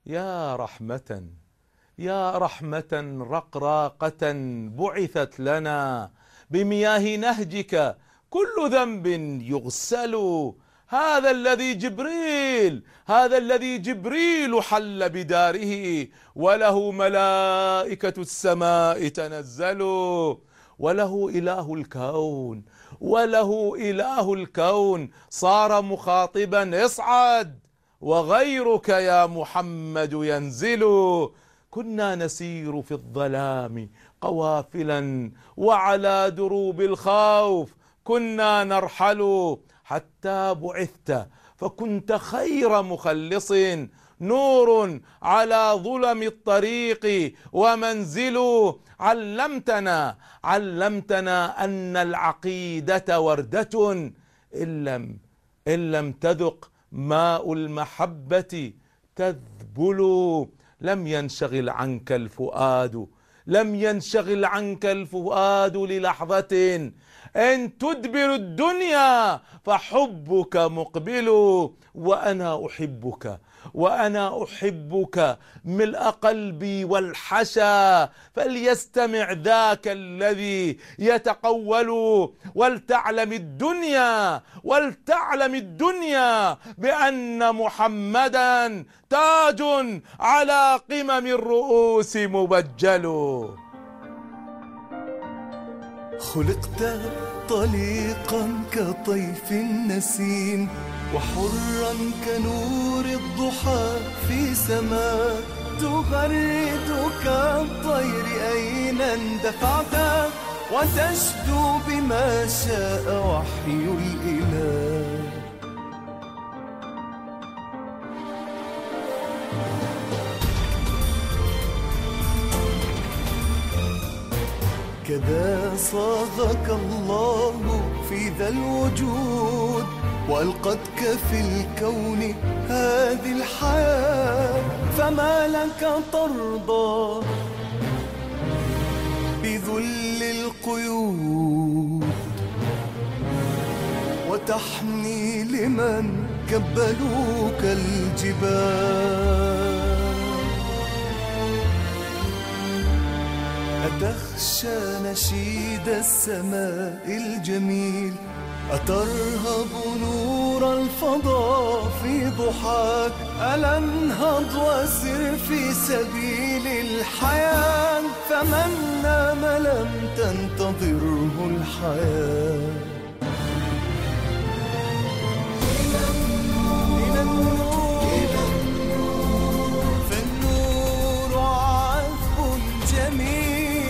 يا رحمة، يا رحمة رقراقة بعثت لنا بمياه نهجك كل ذنب يغسل. هذا الذي جبريل حل بداره، وله ملائكة السماء تنزلوا، وله إله الكون صار مخاطبا اصعد، وغيرك يا محمد ينزل. كنا نسير في الظلام قوافلا، وعلى دروب الخوف كنا نرحل، حتى بعثت فكنت خير مخلص، نور على ظلم الطريق ومنزل. علمتنا أن العقيدة وردة، إن لم تذق ماء المحبة تذبل. لم ينشغل عنك الفؤاد للحظة، إن تدبر الدنيا فحبك مقبل. وأنا أحبك ملء قلبي والحشا، فليستمع ذاك الذي يتقول. ولتعلم الدنيا بأن محمدا تاج على قمم الرؤوس مبجل. خلقت طليقا كطيف النسيم، وحرا كنور الضحى في سماء، تغرد كالطير أين اندفعت، وتشدو بما شاء وحي الإله. كذا صاغك الله في ذا الوجود، وألقتك في الكون هذه الحياة، فما لك ترضى بذل القيود، وتحني لمن كبلوك الجبال. أتخشى نشيد السماء الجميل، أترهب نور الفضاء في ضحاك، ألا انهض وسر في سبيل الحياة، فمن نام لم تنتظره الحياة. فالنور عذب جميل،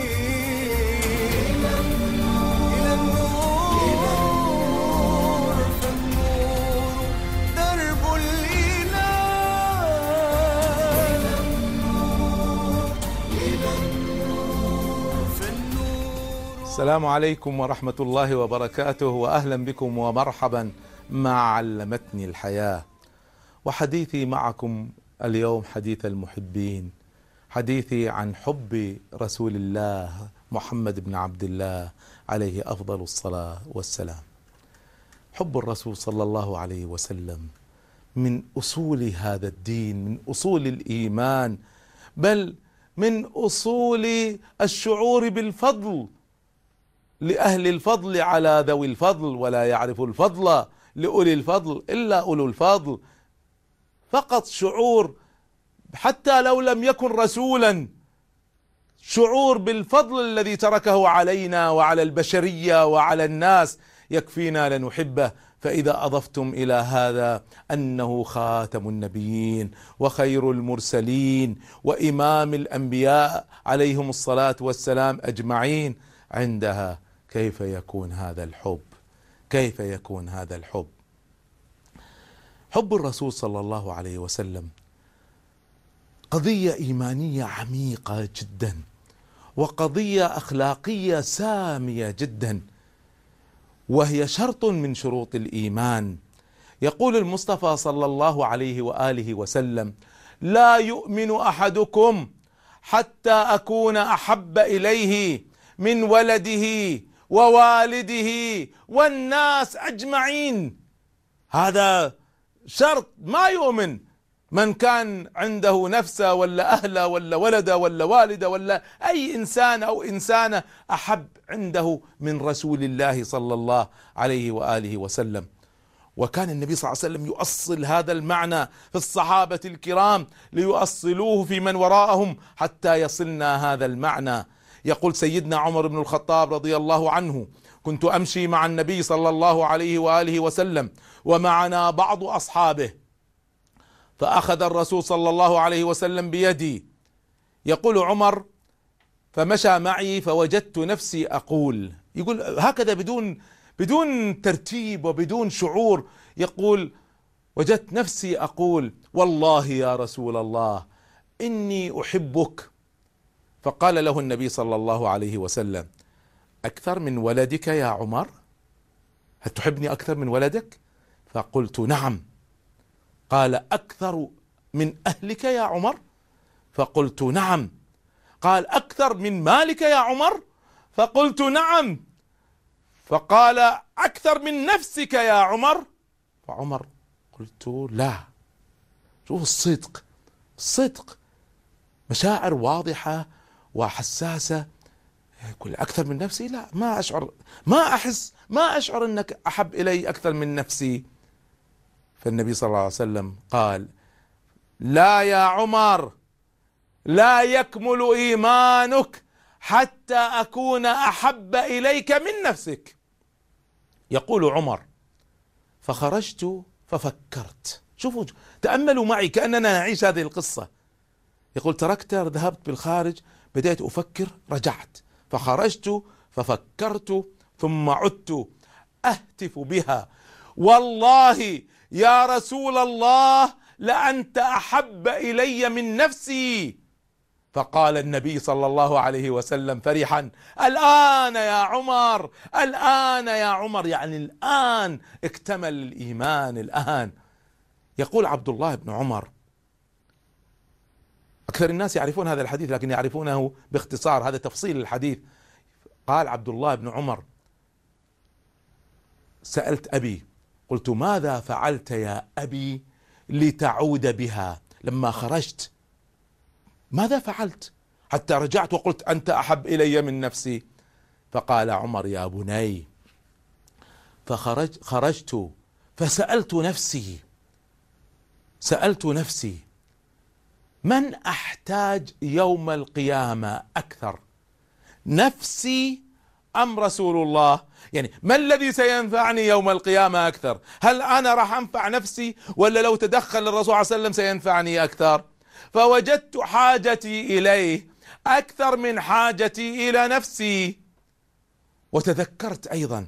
السلام عليكم ورحمة الله وبركاته، وأهلا بكم ومرحبا مع علمتني الحياة. وحديثي معكم اليوم حديث المحبين، حديثي عن حب رسول الله محمد بن عبد الله عليه أفضل الصلاة والسلام. حب الرسول صلى الله عليه وسلم من أصول هذا الدين، من أصول الإيمان، بل من أصول الشعور بالفضل لأهل الفضل على ذوي الفضل، ولا يعرف الفضل لأولي الفضل إلا أولو الفضل. فقط شعور، حتى لو لم يكن رسولا، شعور بالفضل الذي تركه علينا وعلى البشرية وعلى الناس يكفينا لنحبه. فإذا أضفتم إلى هذا أنه خاتم النبيين وخير المرسلين وإمام الأنبياء عليهم الصلاة والسلام أجمعين، عندها كيف يكون هذا الحب؟ كيف يكون هذا الحب؟ حب الرسول صلى الله عليه وسلم قضية إيمانية عميقة جدا، وقضية أخلاقية سامية جدا، وهي شرط من شروط الإيمان. يقول المصطفى صلى الله عليه وآله وسلم: لا يؤمن أحدكم حتى أكون أحب إليه من ولده ووالده والناس أجمعين. هذا شرط، ما يؤمن من كان عنده نفسه ولا أهله ولا ولده ولا والده ولا أي إنسان أو إنسانة أحب عنده من رسول الله صلى الله عليه وآله وسلم. وكان النبي صلى الله عليه وسلم يؤصل هذا المعنى في الصحابة الكرام ليؤصلوه في من وراءهم حتى يصلنا هذا المعنى. يقول سيدنا عمر بن الخطاب رضي الله عنه: كنت أمشي مع النبي صلى الله عليه وآله وسلم ومعنا بعض أصحابه، فأخذ الرسول صلى الله عليه وسلم بيدي، يقول عمر: فمشى معي فوجدت نفسي أقول، يقول هكذا بدون ترتيب وبدون شعور، يقول: وجدت نفسي أقول: والله يا رسول الله إني أحبك. فقال له النبي صلى الله عليه وسلم: أكثر من ولدك يا عمر؟ هل تحبني أكثر من ولدك؟ فقلت: نعم. قال: أكثر من أهلك يا عمر؟ فقلت: نعم. قال: أكثر من مالك يا عمر؟ فقلت: نعم. فقال: أكثر من نفسك يا عمر؟ فعمر قلت: لا. شوف الصدق، مشاعر واضحة وحساسة. يقول: أكثر من نفسي؟ لا، ما أشعر، ما أشعر أنك أحب إلي أكثر من نفسي. فالنبي صلى الله عليه وسلم قال: لا يا عمر، لا يكمل إيمانك حتى أكون أحب إليك من نفسك. يقول عمر: فخرجت ففكرت. شوفوا، تأملوا معي كأننا نعيش هذه القصة. يقول: ذهبت بالخارج، بدأت أفكر، رجعت، فخرجت ففكرت، ثم عدت أهتف بها: والله يا رسول الله لأنت أحب إلي من نفسي. فقال النبي صلى الله عليه وسلم فرحا: الآن يا عمر، الآن يا عمر، يعني الآن اكتمل الإيمان الآن. يقول عبد الله بن عمر، أكثر الناس يعرفون هذا الحديث لكن يعرفونه باختصار، هذا تفصيل الحديث. قال عبد الله بن عمر: سألت أبي، قلت: ماذا فعلت يا أبي لتعود بها لما خرجت؟ ماذا فعلت حتى رجعت وقلت أنت أحب إلي من نفسي؟ فقال عمر: يا بني، خرجت فسألت نفسي من أحتاج يوم القيامة أكثر، نفسي أم رسول الله؟ يعني ما الذي سينفعني يوم القيامة أكثر؟ هل أنا راح أنفع نفسي ولا لو تدخل الرسول صلى الله عليه وسلم سينفعني أكثر؟ فوجدت حاجتي إليه أكثر من حاجتي إلى نفسي. وتذكرت أيضا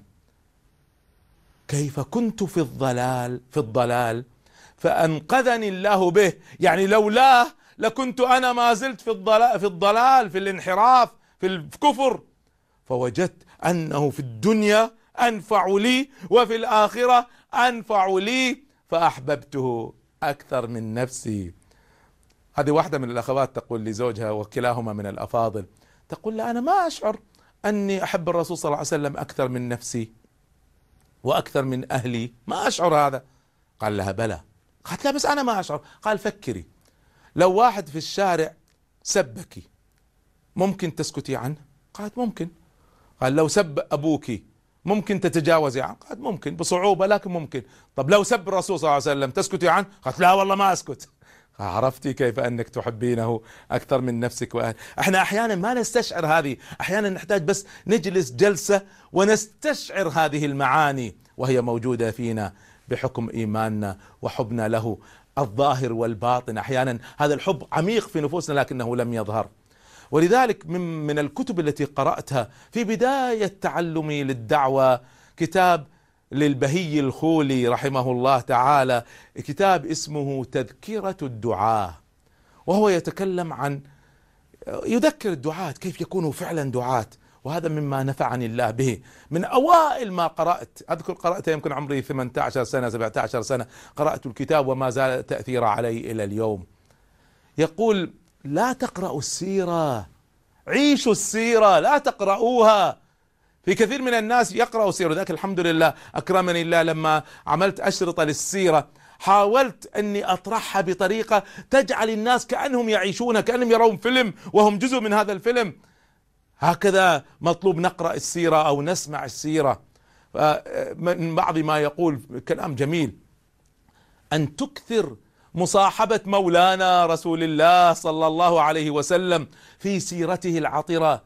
كيف كنت في الضلال فأنقذني الله به، يعني لولاه لكنت أنا ما زلت في الضلال، في الانحراف، في الكفر. فوجدت أنه في الدنيا أنفع لي وفي الآخرة أنفع لي، فأحببته أكثر من نفسي. هذه واحدة من الأخوات تقول لزوجها، وكلاهما من الأفاضل، تقول له: أنا ما أشعر أني أحب الرسول صلى الله عليه وسلم أكثر من نفسي وأكثر من أهلي، ما أشعر هذا. قال لها: بلى. قالت: لا، بس أنا ما أشعر. قال: فكري، لو واحد في الشارع سبك ممكن تسكتي عنه؟ قالت: ممكن. قال: لو سب أبوك ممكن تتجاوزي عنه؟ قالت: ممكن بصعوبة لكن ممكن. طب لو سب الرسول صلى الله عليه وسلم تسكتي عنه؟ قالت: لا والله ما أسكت. عرفتي كيف أنك تحبينه أكثر من نفسك وأهل. احنا أحيانا ما نستشعر هذه، أحيانا نحتاج بس نجلس جلسة ونستشعر هذه المعاني، وهي موجودة فينا بحكم إيماننا وحبنا له الظاهر والباطن. أحيانا هذا الحب عميق في نفوسنا لكنه لم يظهر. ولذلك من الكتب التي قرأتها في بداية تعلمي للدعوة كتاب للبهي الخولي رحمه الله تعالى، كتاب اسمه تذكرة الدعاة، وهو يتكلم عن، يذكر الدعاة كيف يكونوا فعلا دعاة. وهذا مما نفعني الله به. من أوائل ما قرأت، أذكر قرأته يمكن عمري 18 سنة 17 سنة، قرأت الكتاب وما زال تأثير علي إلى اليوم. يقول: لا تقرأوا السيرة، عيشوا السيرة، لا تقرأوها. في كثير من الناس يقرأوا سيرة، ذاك الحمد لله أكرمني الله لما عملت أشرطة للسيرة حاولت أني أطرحها بطريقة تجعل الناس كأنهم يعيشون، كأنهم يرون فيلم وهم جزء من هذا الفيلم. هكذا مطلوب نقرأ السيرة أو نسمع السيرة. من بعض ما يقول كلام جميل، أن تكثر مصاحبة مولانا رسول الله صلى الله عليه وسلم في سيرته العطرة،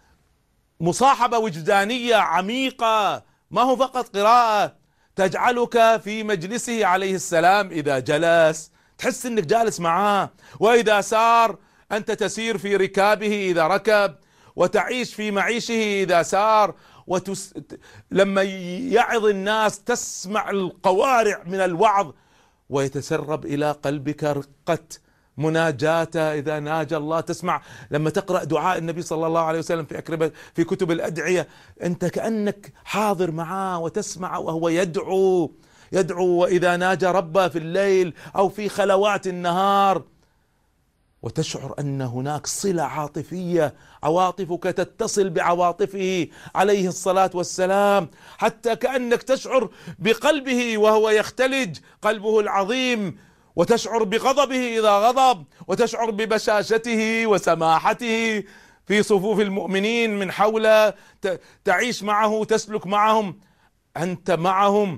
مصاحبة وجدانية عميقة، ما هو فقط قراءة، تجعلك في مجلسه عليه السلام إذا جلس تحس أنك جالس معاه، وإذا سار أنت تسير في ركابه إذا ركب، وتعيش في معيشه إذا سار، لما يعظ الناس تسمع القوارع من الوعظ، ويتسرب إلى قلبك رقة مناجاته إذا ناجى الله. تسمع لما تقرأ دعاء النبي صلى الله عليه وسلم في كتب الأدعية، أنت كأنك حاضر معاه وتسمع وهو يدعو، وإذا ناجى ربه في الليل أو في خلوات النهار، وتشعر أن هناك صلة عاطفية، عواطفك تتصل بعواطفه عليه الصلاة والسلام، حتى كأنك تشعر بقلبه وهو يختلج قلبه العظيم، وتشعر بغضبه إذا غضب، وتشعر ببشاشته وسماحته في صفوف المؤمنين من حوله، تعيش معه، تسلك معهم، أنت معهم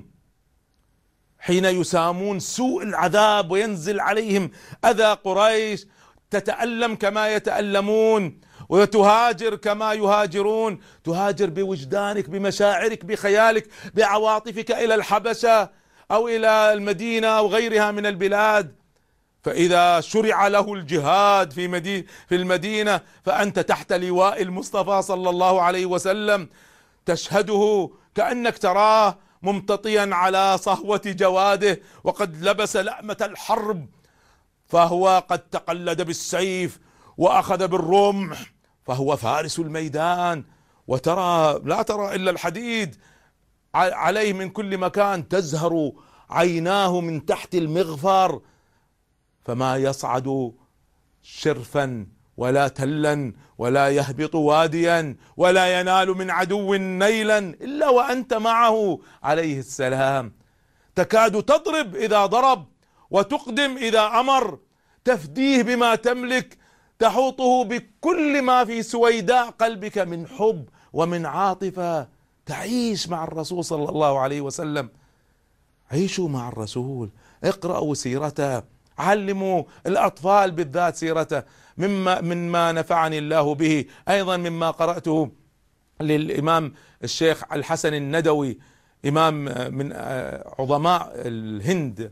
حين يسامون سوء العذاب وينزل عليهم أذى قريش، تتألم كما يتألمون، وتهاجر كما يهاجرون، تهاجر بوجدانك، بمشاعرك، بخيالك، بعواطفك إلى الحبشة أو إلى المدينة أو غيرها من البلاد. فإذا شرع له الجهاد في المدينة فأنت تحت لواء المصطفى صلى الله عليه وسلم، تشهده كأنك تراه ممتطيا على صهوة جواده، وقد لبس لأمة الحرب، فهو قد تقلد بالسيف وأخذ بالرمح، فهو فارس الميدان، وترى لا ترى إلا الحديد عليه من كل مكان، تزهر عيناه من تحت المغفر، فما يصعد شرفا ولا تلا ولا يهبط واديا ولا ينال من عدو نيلا إلا وأنت معه عليه السلام. تكاد تضرب إذا ضرب وتقدم إذا أمر، تفديه بما تملك، تحوطه بكل ما في سويداء قلبك من حب ومن عاطفة. تعيش مع الرسول صلى الله عليه وسلم، عيشوا مع الرسول، اقرأوا سيرته، علموا الأطفال بالذات سيرته. مما نفعني الله به أيضا مما قرأته للإمام الشيخ الحسن الندوي، إمام من عظماء الهند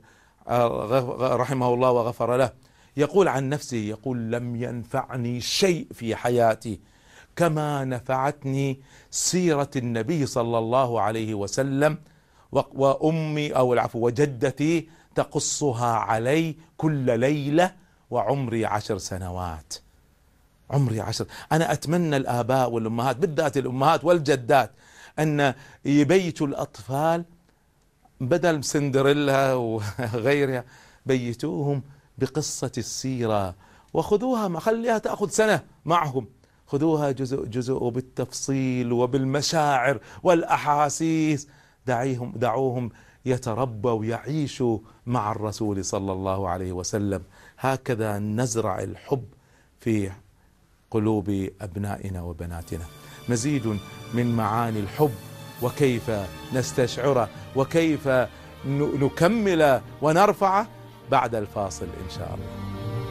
رحمه الله وغفر له، يقول عن نفسه، يقول: لم ينفعني شيء في حياتي كما نفعتني سيرة النبي صلى الله عليه وسلم، وأمي أو العفو وجدتي تقصها علي كل ليلة، وعمري 10 سنوات. عمري 10. أنا أتمنى الآباء والأمهات، بالذات الأمهات والجدات، أن يبيتوا الأطفال بدل سندريلا وغيرها، بيتوهم بقصة السيرة، وخذوها، ما خليها تأخذ سنة معهم، خذوها جزء جزء وبالتفصيل وبالمشاعر والأحاسيس، دعوهم يتربوا ويعيشوا مع الرسول صلى الله عليه وسلم. هكذا نزرع الحب في قلوب أبنائنا وبناتنا. مزيد من معاني الحب، وكيف نستشعره، وكيف نكمل ونرفعه بعد الفاصل إن شاء الله.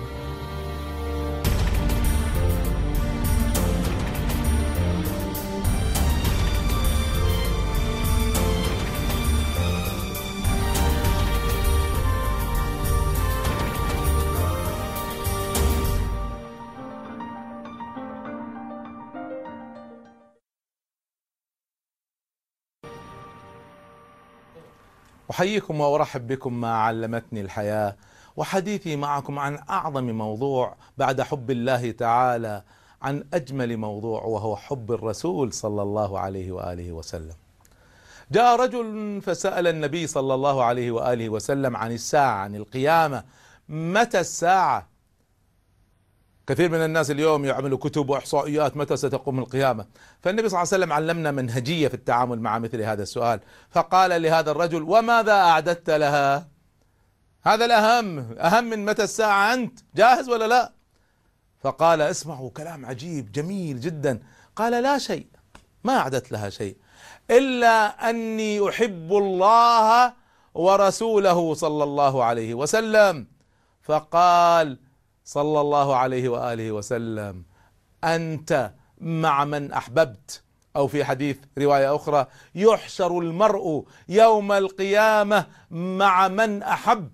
أحييكم وأرحب بكم ما علمتني الحياة، وحديثي معكم عن أعظم موضوع بعد حب الله تعالى، عن أجمل موضوع، وهو حب الرسول صلى الله عليه وآله وسلم. جاء رجل فسأل النبي صلى الله عليه وآله وسلم عن الساعة، عن القيامة، متى الساعة؟ كثير من الناس اليوم يعملوا كتب وإحصائيات متى ستقوم القيامة، فالنبي صلى الله عليه وسلم علمنا منهجية في التعامل مع مثل هذا السؤال، فقال لهذا الرجل: وماذا أعددت لها؟ هذا الأهم، أهم من متى الساعة، أنت جاهز ولا لا؟ فقال اسمعوا كلام عجيب جميل جدا، قال لا شيء، ما أعدت لها شيء إلا أني أحب الله ورسوله صلى الله عليه وسلم. فقال صلى الله عليه وآله وسلم أنت مع من أحببت، أو في حديث رواية أخرى يحشر المرء يوم القيامة مع من أحب.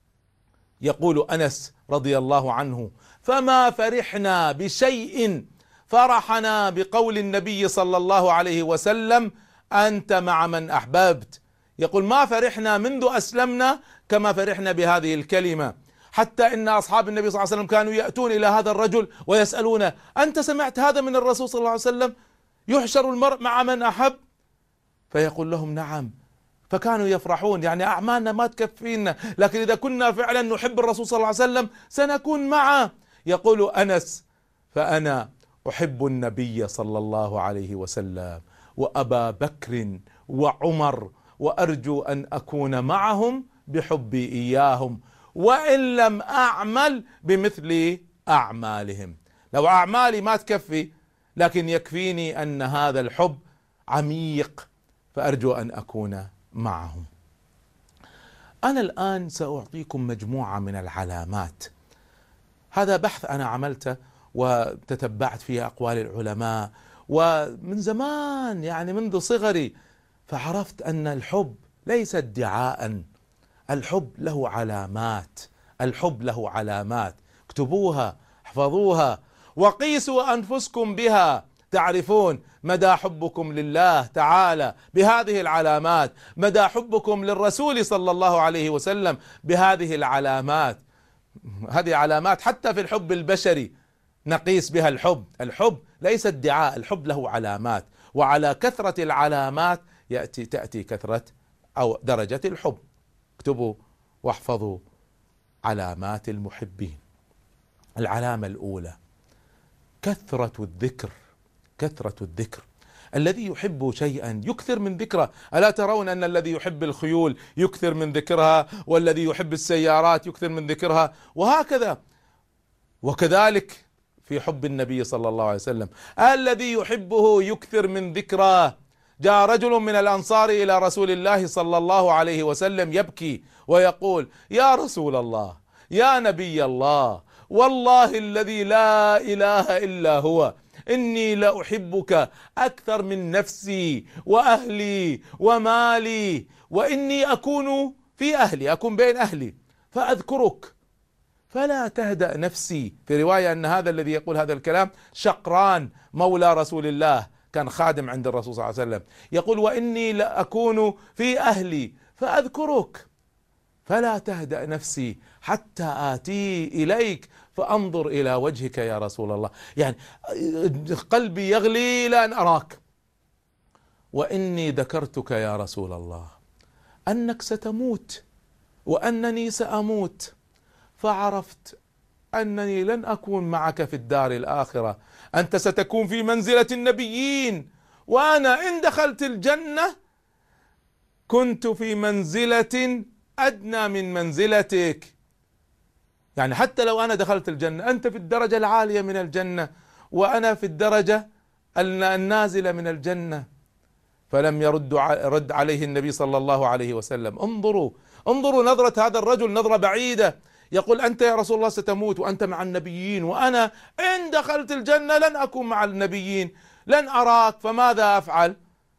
يقول أنس رضي الله عنه فما فرحنا بشيء فرحنا بقول النبي صلى الله عليه وسلم أنت مع من أحببت. يقول ما فرحنا منذ أسلمنا كما فرحنا بهذه الكلمة، حتى إن أصحاب النبي صلى الله عليه وسلم كانوا يأتون إلى هذا الرجل ويسألونه أنت سمعت هذا من الرسول صلى الله عليه وسلم يحشر المرء مع من أحب؟ فيقول لهم نعم، فكانوا يفرحون، يعني أعمالنا ما تكفينا، لكن إذا كنا فعلا نحب الرسول صلى الله عليه وسلم سنكون معه. يقول أنس فأنا أحب النبي صلى الله عليه وسلم وأبا بكر وعمر، وأرجو أن أكون معهم بحبي إياهم وإن لم أعمل بمثل أعمالهم. لو أعمالي ما تكفي، لكن يكفيني أن هذا الحب عميق، فأرجو أن أكون معهم. أنا الآن سأعطيكم مجموعة من العلامات. هذا بحث أنا عملته وتتبعت فيه أقوال العلماء، ومن زمان يعني منذ صغري، فعرفت أن الحب ليس ادعاء، الحب له علامات، الحب له علامات، اكتبوها احفظوها وقيسوا أنفسكم بها، تعرفون مدى حبكم لله تعالى بهذه العلامات، مدى حبكم للرسول صلى الله عليه وسلم بهذه العلامات. هذه علامات حتى في الحب البشري نقيس بها الحب. الحب ليس ادعاء، الحب له علامات، وعلى كثرة العلامات تأتي كثرة أو درجة الحب. اكتبوا واحفظوا علامات المحبين. العلامة الأولى كثرة الذكر، كثرة الذكر. الذي يحب شيئا يكثر من ذكره. ألا ترون أن الذي يحب الخيول يكثر من ذكرها، والذي يحب السيارات يكثر من ذكرها، وهكذا. وكذلك في حب النبي صلى الله عليه وسلم، الذي يحبه يكثر من ذكره. جاء رجل من الأنصار إلى رسول الله صلى الله عليه وسلم يبكي ويقول يا رسول الله يا نبي الله، والله الذي لا إله إلا هو إني لأحبك أكثر من نفسي وأهلي ومالي، وإني أكون في أهلي، أكون بين أهلي فأذكرك فلا تهدأ نفسي. في رواية أن هذا الذي يقول هذا الكلام شقران مولى رسول الله، كان خادم عند الرسول صلى الله عليه وسلم، يقول وإني لأكون في أهلي فأذكرك فلا تهدأ نفسي حتى آتي إليك فأنظر إلى وجهك يا رسول الله. يعني قلبي يغلي لأن أراك. وإني ذكرتك يا رسول الله أنك ستموت وأنني سأموت، فعرفت أنني لن أكون معك في الدار الآخرة، أنت ستكون في منزلة النبيين، وأنا إن دخلت الجنة كنت في منزلة أدنى من منزلتك. يعني حتى لو أنا دخلت الجنة أنت في الدرجة العالية من الجنة وأنا في الدرجة النازلة من الجنة. فلم يرد عليه النبي صلى الله عليه وسلم. انظروا نظرة هذا الرجل، نظرة بعيدة، يقول أنت يا رسول الله ستموت وأنت مع النبيين، وأنا إن دخلت الجنة لن أكون مع النبيين، لن أراك، فماذا أفعل؟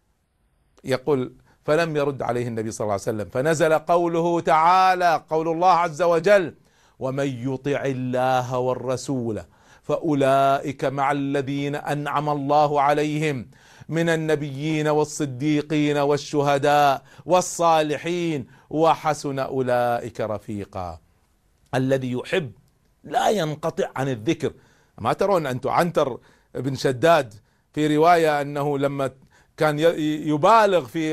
يقول فلم يرد عليه النبي صلى الله عليه وسلم، فنزل قوله تعالى، قول الله عز وجل ومن يطع الله والرسول فأولئك مع الذين أنعم الله عليهم من النبيين والصديقين والشهداء والصالحين وحسن أولئك رفيقا. الذي يحب لا ينقطع عن الذكر. ما ترون أنتم عنتر بن شداد في رواية أنه لما كان يبالغ في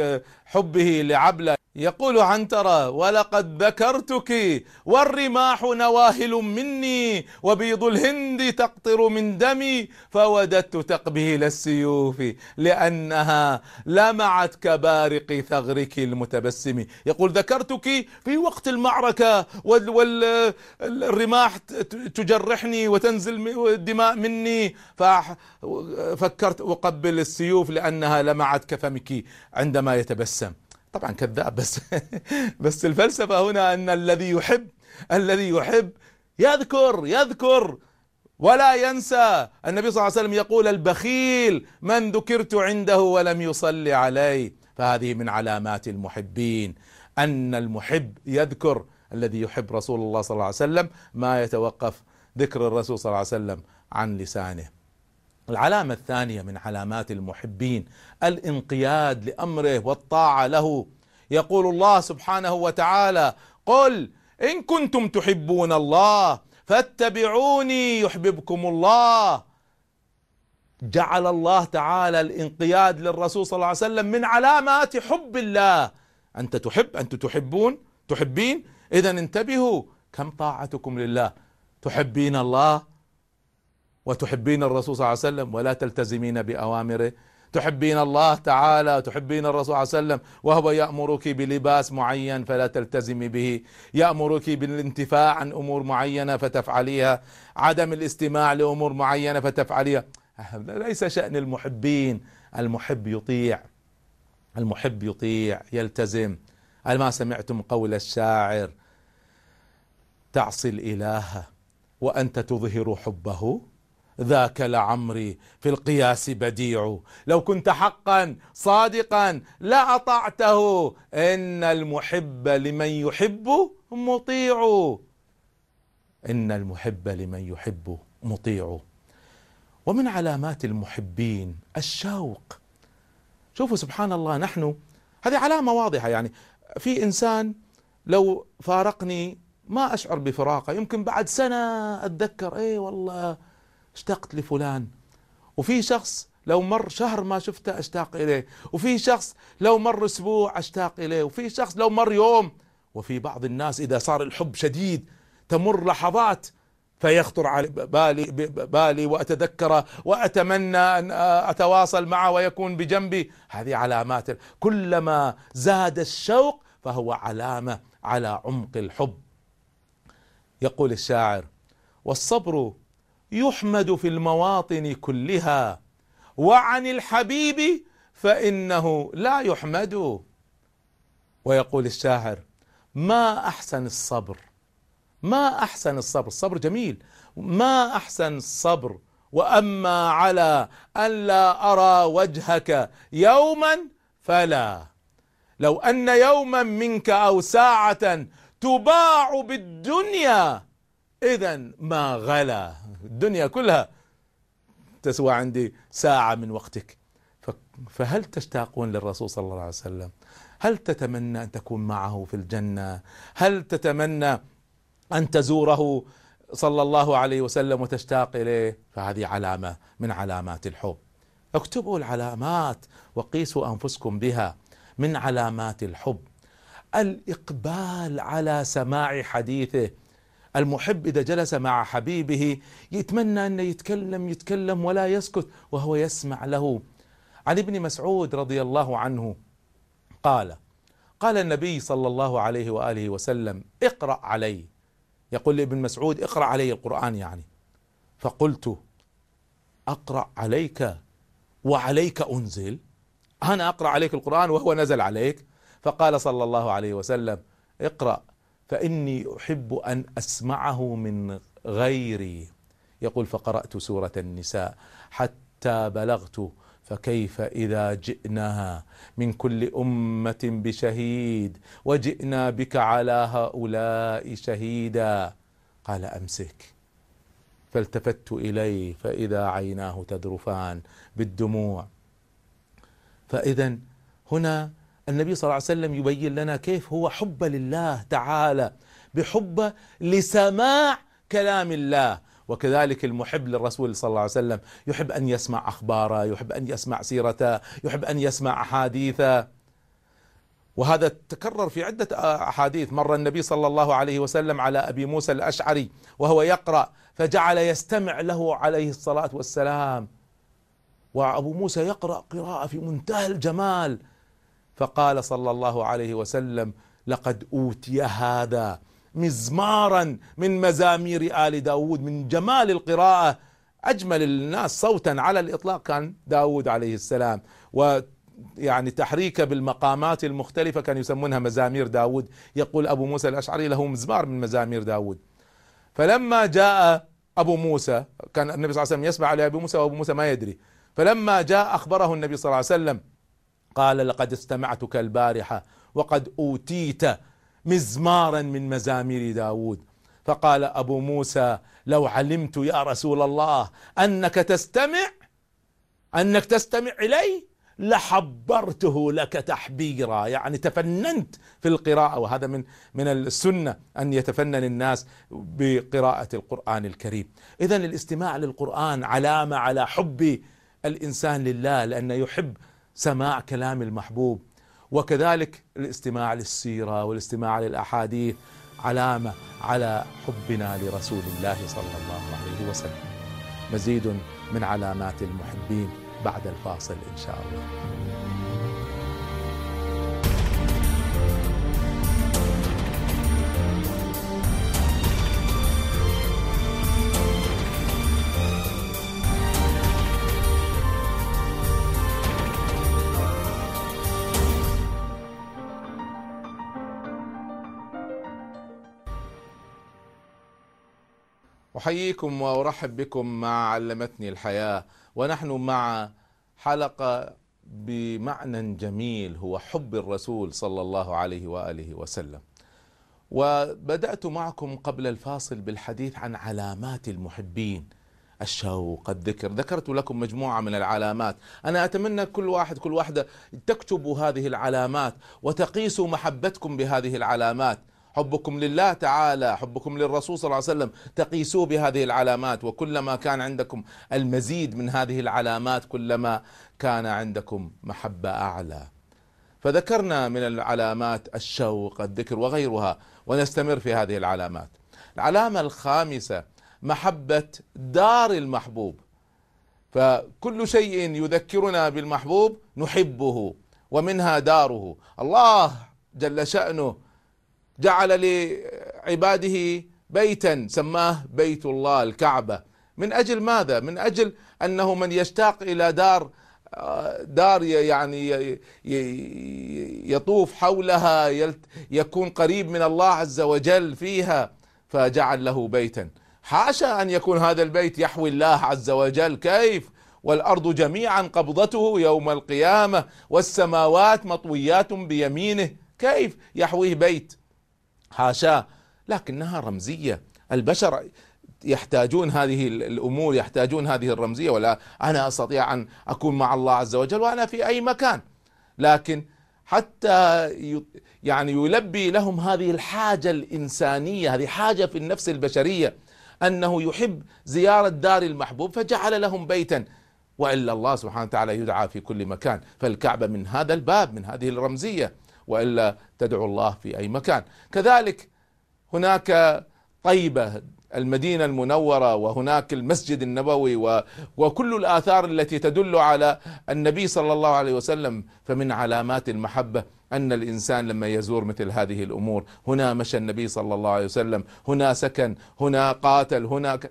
حبه لعبلة يقول عنترة: ولقد ذكرتك والرماح نواهل مني وبيض الهند تقطر من دمي فوددت تقبيل السيوف لأنها لمعت كبارق ثغرك المتبسم. يقول: ذكرتك في وقت المعركة والرماح تجرحني وتنزل الدماء مني، ففكرت أقبل السيوف لأنها لمعت كفمك عندما يتبسم. طبعا كذاب، بس الفلسفة هنا أن الذي يحب يذكر ولا ينسى. النبي صلى الله عليه وسلم يقول: البخيل من ذكرت عنده ولم يصلي علي. فهذه من علامات المحبين، أن المحب يذكر. الذي يحب رسول الله صلى الله عليه وسلم ما يتوقف ذكر الرسول صلى الله عليه وسلم عن لسانه. العلامة الثانية من علامات المحبين الانقياد لأمره والطاعة له. يقول الله سبحانه وتعالى: قل إن كنتم تحبون الله فاتبعوني يحببكم الله. جعل الله تعالى الانقياد للرسول صلى الله عليه وسلم من علامات حب الله. أنت تحب، أنتم تحبين، إذن انتبهوا كم طاعتكم لله. تحبين الله وتحبين الرسول صلى الله عليه وسلم ولا تلتزمين بأوامره. تحبين الله تعالى وتحبين الرسول صلى الله عليه وسلم وهو يأمرك بلباس معين فلا تلتزمي به، يأمرك بالانتفاع عن أمور معينة فتفعليها، عدم الاستماع لأمور معينة فتفعليها. ليس شأن المحبين. المحب يطيع يلتزم. ما سمعتم قول الشاعر: تعصي الإله وأنت تظهر حبه، ذاك لعمري في القياس بديع، لو كنت حقا صادقا لأطعته، إن المحب لمن يحب مطيع. إن المحب لمن يحب مطيع. ومن علامات المحبين الشوق. شوفوا سبحان الله، نحن هذه علامة واضحة، يعني في إنسان لو فارقني ما أشعر بفراقه، يمكن بعد سنة أتذكر والله اشتقت لفلان. وفي شخص لو مر شهر ما شفته أشتاق إليه، وفي شخص لو مر أسبوع أشتاق إليه، وفي شخص لو مر يوم. وفي بعض الناس إذا صار الحب شديد تمر لحظات فيخطر على بالي وأتذكره وأتمنى أن أتواصل معه ويكون بجنبي. هذه علامات. كلما زاد الشوق فهو علامة على عمق الحب. يقول الشاعر: والصبر يحمد في المواطن كلها وعن الحبيب فإنه لا يحمد. ويقول الشاعر: ما أحسن الصبر، ما أحسن الصبر. الصبر جميل، ما أحسن الصبر. وأما على أن لا أرى وجهك يوما فلا، لو أن يوما منك أو ساعة تباع بالدنيا إذن ما غلا. الدنيا كلها تسوى عندي ساعة من وقتك. فهل تشتاقون للرسول صلى الله عليه وسلم؟ هل تتمنى أن تكون معه في الجنة؟ هل تتمنى أن تزوره صلى الله عليه وسلم وتشتاق إليه؟ فهذه علامة من علامات الحب. اكتبوا العلامات وقيسوا أنفسكم بها. من علامات الحب الإقبال على سماع حديثه. المحب إذا جلس مع حبيبه يتمنى أن يتكلم ولا يسكت وهو يسمع له. عن ابن مسعود رضي الله عنه قال النبي صلى الله عليه وآله وسلم: اقرأ علي. يقول لابن مسعود: اقرأ علي القرآن يعني. فقلت: أقرأ عليك وعليك أنزل؟ أنا أقرأ عليك القرآن وهو نزل عليك؟ فقال صلى الله عليه وسلم: اقرأ فإني أحب أن أسمعه من غيري. يقول: فقرأت سورة النساء حتى بلغت: فكيف إذا جئنا من كل أمة بشهيد وجئنا بك على هؤلاء شهيدا. قال: أمسك. فالتفت إليه فإذا عيناه تذرفان بالدموع. فإذا هنا النبي صلى الله عليه وسلم يبين لنا كيف هو حب لله تعالى، بحب لسماع كلام الله. وكذلك المحب للرسول صلى الله عليه وسلم يحب أن يسمع أخباره، يحب أن يسمع سيرته، يحب أن يسمع أحاديثه. وهذا تكرر في عدة أحاديث. مر النبي صلى الله عليه وسلم على أبي موسى الأشعري وهو يقرأ فجعل يستمع له عليه الصلاة والسلام، وأبو موسى يقرأ قراءة في منتهى الجمال، فقال صلى الله عليه وسلم: لقد أوتي هذا مزمارا من مزامير آل داود. من جمال القراءة أجمل الناس صوتا على الإطلاق كان داود عليه السلام، ويعني تحريكه بالمقامات المختلفة كان يسمونها مزامير داود. يقول أبو موسى الأشعري له مزمار من مزامير داود. فلما جاء أبو موسى، كان النبي صلى الله عليه وسلم يسمع على أبو موسى وأبو موسى ما يدري، فلما جاء أخبره النبي صلى الله عليه وسلم قال: لقد استمعتك البارحة وقد أوتيت مزمارا من مزامير داود. فقال أبو موسى: لو علمت يا رسول الله أنك تستمع إلي لحبرته لك تحبيرا. يعني تفننت في القراءة، وهذا من السنة أن يتفنن الناس بقراءة القرآن الكريم. إذن الاستماع للقرآن علامة على حب الإنسان لله، لأنه يحب سماع كلام المحبوب. وكذلك الاستماع للسيرة والاستماع للأحاديث علامة على حبنا لرسول الله صلى الله عليه وسلم. مزيد من علامات المحبين بعد الفاصل إن شاء الله. أحييكم وأرحب بكم مع علمتني الحياة، ونحن مع حلقة بمعنى جميل هو حب الرسول صلى الله عليه وآله وسلم. وبدأت معكم قبل الفاصل بالحديث عن علامات المحبين: الشوق، الذكر. ذكرت لكم مجموعة من العلامات. أنا أتمنى كل واحدة تكتبوا هذه العلامات وتقيسوا محبتكم بهذه العلامات. حبكم لله تعالى، حبكم للرسول صلى الله عليه وسلم، تقيسوه بهذه العلامات. وكلما كان عندكم المزيد من هذه العلامات كلما كان عندكم محبة أعلى. فذكرنا من العلامات الشوق، الذكر وغيرها، ونستمر في هذه العلامات. العلامة الخامسة محبة دار المحبوب. فكل شيء يذكرنا بالمحبوب نحبه، ومنها داره. الله جل شأنه جعل لعباده بيتا سماه بيت الله الكعبة. من أجل ماذا؟ من أجل أنه من يشتاق إلى دار يعني يطوف حولها، يكون قريب من الله عز وجل فيها، فجعل له بيتا. حاشا أن يكون هذا البيت يحوي الله عز وجل، كيف؟ والأرض جميعا قبضته يوم القيامة والسماوات مطويات بيمينه، كيف يحويه بيت؟ حاشا. لكنها رمزية. البشر يحتاجون هذه الأمور، يحتاجون هذه الرمزية. ولا أنا أستطيع أن أكون مع الله عز وجل وأنا في أي مكان، لكن حتى يعني يلبي لهم هذه الحاجة الإنسانية، هذه حاجة في النفس البشرية أنه يحب زيارة دار المحبوب، فجعل لهم بيتا. وإلا الله سبحانه وتعالى يدعى في كل مكان، فالكعبة من هذا الباب، من هذه الرمزية، وإلا تدعو الله في أي مكان. كذلك هناك طيبة المدينة المنورة، وهناك المسجد النبوي، وكل الآثار التي تدل على النبي صلى الله عليه وسلم. فمن علامات المحبة أن الإنسان لما يزور مثل هذه الأمور، هنا مشى النبي صلى الله عليه وسلم، هنا سكن، هنا قاتل،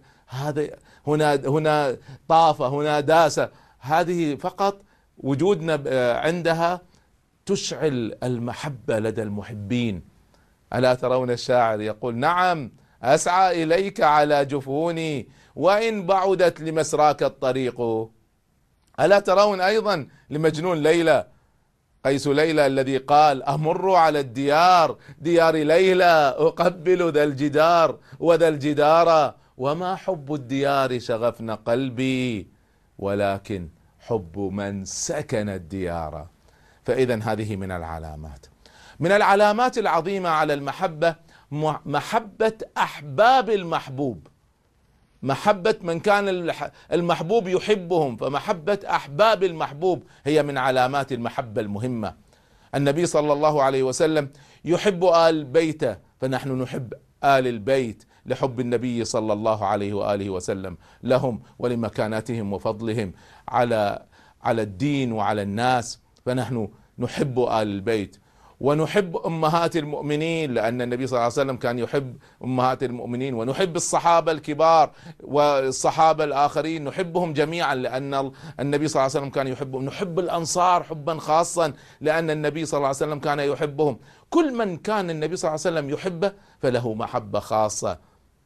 هنا طاف، هنا داس. هذه فقط وجودنا عندها تشعل المحبة لدى المحبين. ألا ترون الشاعر يقول: نعم أسعى إليك على جفوني وإن بعدت لمسراك الطريق. ألا ترون أيضا لمجنون ليلى، قيس ليلى، الذي قال: أمر على ديار ليلى أقبل ذا الجدار وذا الجدار، وما حب الديار شغفن قلبي ولكن حب من سكن الديار. فإذا هذه من العلامات. من العلامات العظيمة على المحبة محبة أحباب المحبوب، محبة من كان المحبوب يحبهم. فمحبة أحباب المحبوب هي من علامات المحبة المهمة. النبي صلى الله عليه وسلم يحب آل بيته، فنحن نحب آل البيت لحب النبي صلى الله عليه وآله وسلم لهم ولمكانتهم وفضلهم على الدين وعلى الناس، فنحن نحب آل البيت. ونحب أمهات المؤمنين لأن النبي صلى الله عليه وسلم كان يحب أمهات المؤمنين، ونحب الصحابة الكبار والصحابة الآخرين نحبهم جميعا لأن النبي صلى الله عليه وسلم كان يحبهم. نحب الأنصار حبا خاصا لأن النبي صلى الله عليه وسلم كان يحبهم. كل من كان النبي صلى الله عليه وسلم يحبه فله محبة خاصة،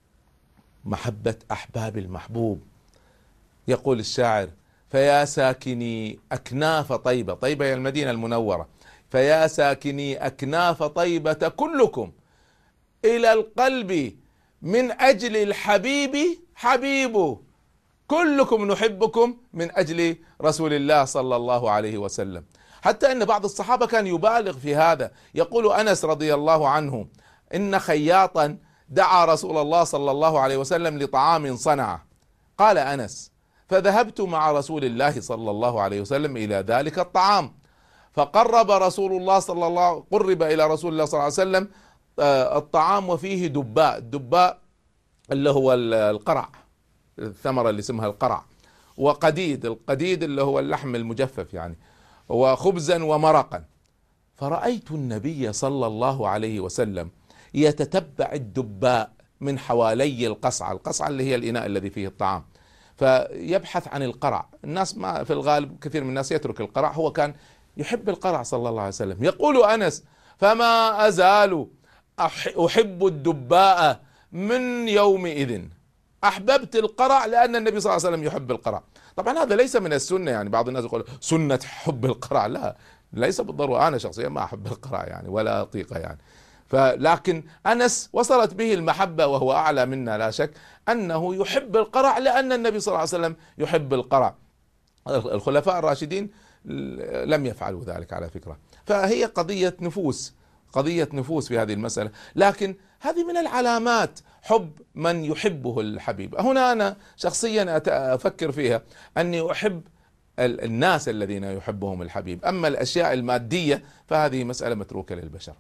محبة أحباب المحبوب. يقول الشاعر: فيا ساكني أكناف طيبة، طيبة هي المدينة المنورة، فيا ساكني أكناف طيبة كلكم إلى القلب من أجل الحبيب حبيب، كلكم نحبكم من أجل رسول الله صلى الله عليه وسلم. حتى أن بعض الصحابة كان يبالغ في هذا. يقول أنس رضي الله عنه: إن خياطا دعا رسول الله صلى الله عليه وسلم لطعام صنعه. قال أنس: فذهبت مع رسول الله صلى الله عليه وسلم إلى ذلك الطعام، فقرب رسول الله قرب إلى رسول الله صلى الله عليه وسلم الطعام وفيه دباء، الدباء اللي هو القرع، الثمرة اللي اسمها القرع، وقديد، القديد اللي هو اللحم المجفف يعني، وخبزا ومرقا. فرأيت النبي صلى الله عليه وسلم يتتبع الدباء من حوالي القصعة، القصعة اللي هي الإناء الذي فيه الطعام، فيبحث عن القرع. الناس ما في الغالب كثير من الناس يترك القرع، هو كان يحب القرع صلى الله عليه وسلم. يقول أنس: فما أزال أحب الدباء من يومئذ، أحببت القرع لأن النبي صلى الله عليه وسلم يحب القرع. طبعا هذا ليس من السنة، يعني بعض الناس يقول سنة حب القرع، لا، ليس بالضرورة. أنا شخصيا ما أحب القرع يعني ولا أطيقه يعني، لكن أنس وصلت به المحبة وهو أعلى منا لا شك، أنه يحب القرع لأن النبي صلى الله عليه وسلم يحب القرع. الخلفاء الراشدين لم يفعلوا ذلك على فكرة. فهي قضية نفوس، قضية نفوس في هذه المسألة، لكن هذه من العلامات حب من يحبه الحبيب. هنا أنا شخصيا أفكر فيها أني أحب الناس الذين يحبهم الحبيب، أما الأشياء المادية فهذه مسألة متروكة للبشر.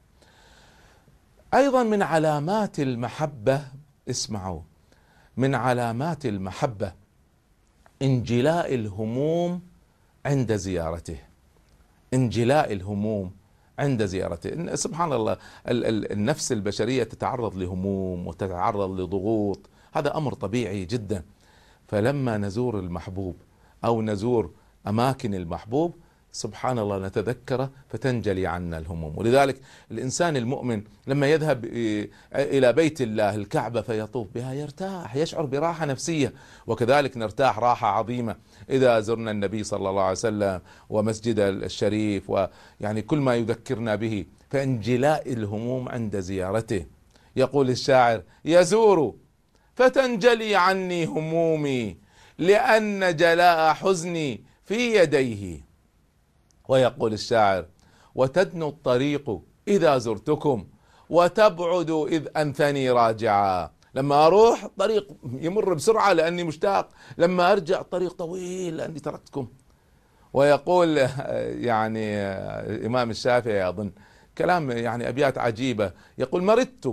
أيضا من علامات المحبة، اسمعوا، من علامات المحبة انجلاء الهموم عند زيارته، انجلاء الهموم عند زيارته. سبحان الله، النفس البشرية تتعرض لهموم وتتعرض لضغوط، هذا أمر طبيعي جدا. فلما نزور المحبوب أو نزور أماكن المحبوب سبحان الله نتذكره فتنجلي عنا الهموم. ولذلك الإنسان المؤمن لما يذهب إلى بيت الله الكعبة فيطوف بها يرتاح، يشعر براحة نفسية. وكذلك نرتاح راحة عظيمة إذا زرنا النبي صلى الله عليه وسلم ومسجد الشريف، ويعني كل ما يذكرنا به، فانجلاء الهموم عند زيارته. يقول الشاعر: يزور فتنجلي عني همومي لأن جلاء حزني في يديه. ويقول الشاعر: وتدنو الطريق إذا زرتكم وتبعد إذ أنثني راجعا. لما أروح الطريق يمر بسرعة لأني مشتاق، لما أرجع الطريق طويل لأني تركتكم. ويقول يعني إمام الشافعي أظن كلام يعني أبيات عجيبة، يقول: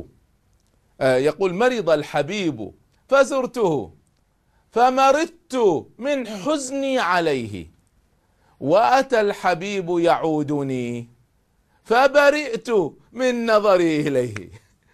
يقول: مرض الحبيب فزرته فمرضت من حزني عليه، وأتى الحبيب يعودني فبرئت من نظري إليه.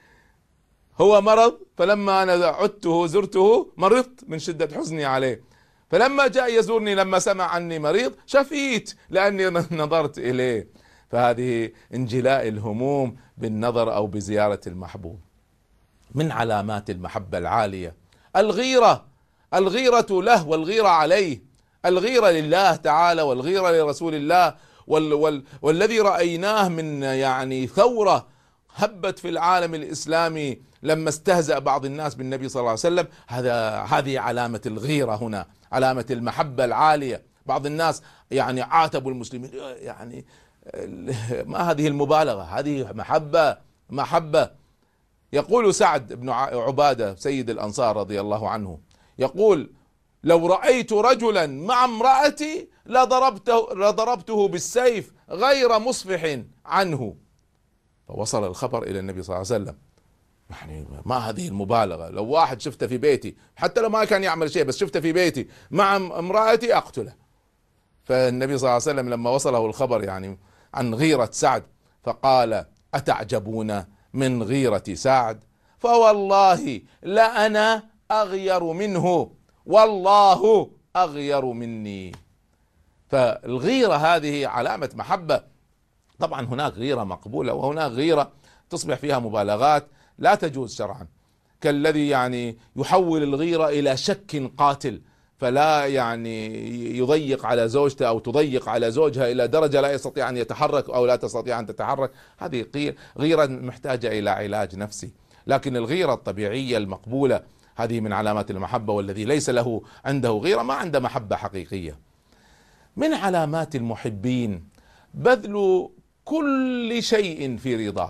هو مرض، فلما أنا عدته زرته مرضت من شدة حزني عليه، فلما جاء يزورني لما سمع عني مريض شفيت لأني نظرت إليه. فهذه انجلاء الهموم بالنظر أو بزيارة المحبوب. من علامات المحبة العالية الغيرة، الغيرة له والغيرة عليه، الغيرة لله تعالى والغيرة لرسول الله، والذي رأيناه من يعني ثورة هبت في العالم الإسلامي لما استهزأ بعض الناس بالنبي صلى الله عليه وسلم، هذه علامة الغيرة هنا، علامة المحبة العالية. بعض الناس يعني عاتبوا المسلمين، يعني ما هذه المبالغة، هذه محبة. يقول سعد بن عبادة سيد الأنصار رضي الله عنه، يقول: لو رأيت رجلا مع امرأتي لضربته بالسيف غير مصفح عنه. فوصل الخبر إلى النبي صلى الله عليه وسلم. يعني ما هذه المبالغة؟ لو واحد شفته في بيتي، حتى لو ما كان يعمل شيء، بس شفته في بيتي مع امرأتي أقتله. فالنبي صلى الله عليه وسلم لما وصله الخبر يعني عن غيرة سعد فقال: أتعجبون من غيرة سعد؟ فوالله لأنا أغير منه، والله أغير مني. فالغيرة هذه علامة محبة. طبعا هناك غيرة مقبولة وهناك غيرة تصبح فيها مبالغات لا تجوز شرعا، كالذي يعني يحول الغيرة إلى شك قاتل، فلا يعني يضيق على زوجته أو تضيق على زوجها إلى درجة لا يستطيع أن يتحرك أو لا تستطيع أن تتحرك. هذه غيرة محتاجة إلى علاج نفسي. لكن الغيرة الطبيعية المقبولة هذه من علامات المحبة، والذي ليس له عنده غيرة ما عنده محبة حقيقية. من علامات المحبين بذل كل شيء في رضاه،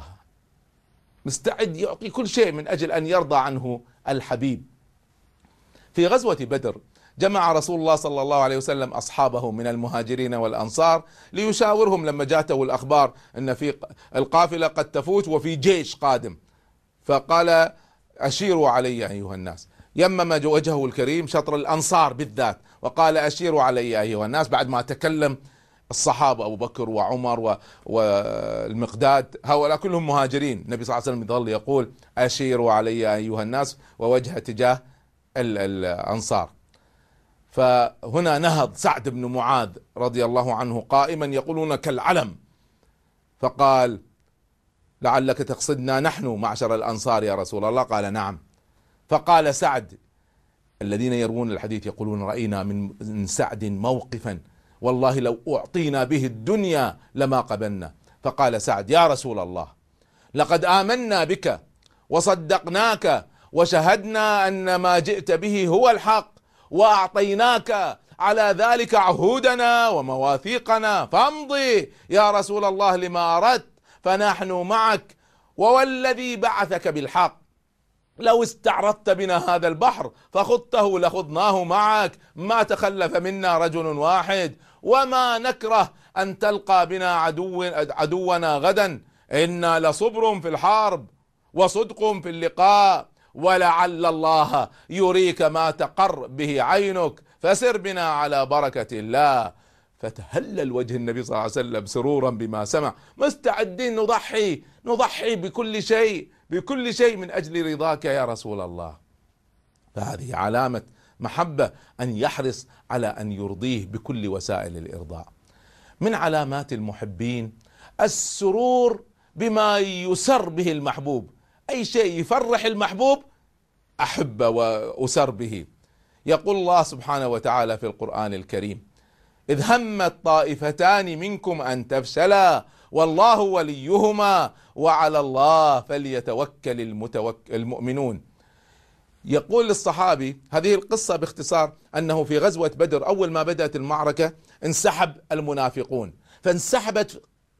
مستعد يعطي كل شيء من أجل أن يرضى عنه الحبيب. في غزوة بدر جمع رسول الله صلى الله عليه وسلم أصحابه من المهاجرين والأنصار ليشاورهم لما جاءته الأخبار أن في القافلة قد تفوت وفي جيش قادم، فقال: أشيروا علي أيها الناس. يمم وجهه الكريم شطر الأنصار بالذات وقال: أشيروا علي أيها الناس، بعد ما تكلم الصحابة أبو بكر وعمر والمقداد هؤلاء كلهم مهاجرين. النبي صلى الله عليه وسلم يظل يقول: أشيروا علي أيها الناس، ووجه تجاه الأنصار. فهنا نهض سعد بن معاذ رضي الله عنه قائما يقولون كالعلم، فقال: لعلك تقصدنا نحن معشر الأنصار يا رسول الله؟ قال: نعم. فقال سعد: الذين يروون الحديث يقولون: رأينا من سعد موقفا والله لو أعطينا به الدنيا لما قبلنا. فقال سعد: يا رسول الله، لقد آمنا بك وصدقناك وشهدنا أن ما جئت به هو الحق، وأعطيناك على ذلك عهودنا ومواثيقنا، فامضي يا رسول الله لما أردت، فنحن معك، ووالذي بعثك بالحق لو استعرضت بنا هذا البحر فخضته لخضناه معك، ما تخلف منا رجل واحد، وما نكره أن تلقى بنا عدونا غدا، إنا لصبر في الحرب وصدق في اللقاء، ولعل الله يريك ما تقر به عينك، فسر بنا على بركة الله. فتهلل وجه النبي صلى الله عليه وسلم سرورا بما سمع، مستعدين نضحي بكل شيء من أجل رضاك يا رسول الله. فهذه علامة محبة، أن يحرص على أن يرضيه بكل وسائل الإرضاء. من علامات المحبين السرور بما يسر به المحبوب، أي شيء يفرح المحبوب أحب وأسر به. يقول الله سبحانه وتعالى في القرآن الكريم: إذ همت طائفتان منكم أن تفشلا والله وليهما وعلى الله فليتوكل المؤمنون. يقول الصحابي هذه القصة باختصار أنه في غزوة بدر أول ما بدأت المعركة انسحب المنافقون، فانسحبت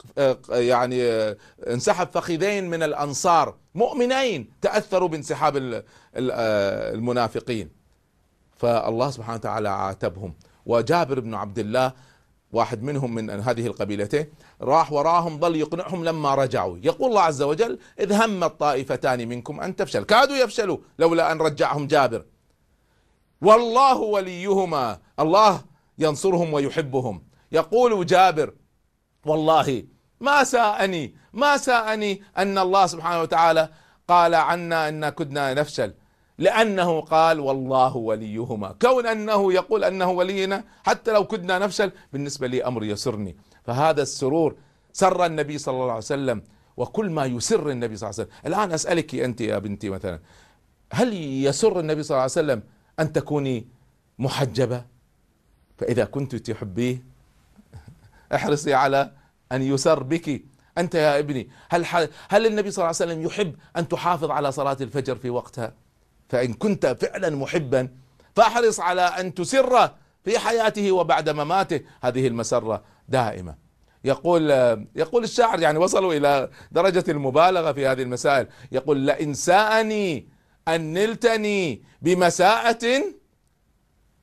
انسحب فخذين من الأنصار مؤمنين تأثروا بانسحاب المنافقين، فالله سبحانه وتعالى عاتبهم. وجابر بن عبد الله واحد منهم من هذه القبيلتين راح وراهم ظل يقنعهم لما رجعوا. يقول الله عز وجل: إذ همت طائفتان منكم أن تفشل، كادوا يفشلوا لولا أن رجعهم جابر، والله وليهما، الله ينصرهم ويحبهم. يقول جابر: والله ما ساءني أن الله سبحانه وتعالى قال عنا أن كنا نفشل، لأنه قال والله وليهما. كون أنه يقول أنه ولينا حتى لو كنا نفشل بالنسبة لي أمر يسرني. فهذا السرور سر النبي صلى الله عليه وسلم، وكل ما يسر النبي صلى الله عليه وسلم. الآن أسألك أنت يا بنتي مثلا، هل يسر النبي صلى الله عليه وسلم أن تكوني محجبة؟ فإذا كنت تحبيه احرصي على أن يسر بك. أنت يا ابني، هل النبي صلى الله عليه وسلم يحب أن تحافظ على صلاة الفجر في وقتها؟ فإن كنت فعلا محبا فاحرص على أن تسر في حياته وبعد مماته هذه المسرة دائمة. يقول الشاعر، يعني وصلوا إلى درجة المبالغة في هذه المسائل، يقول: لئن ساءني أن نلتني بمساءة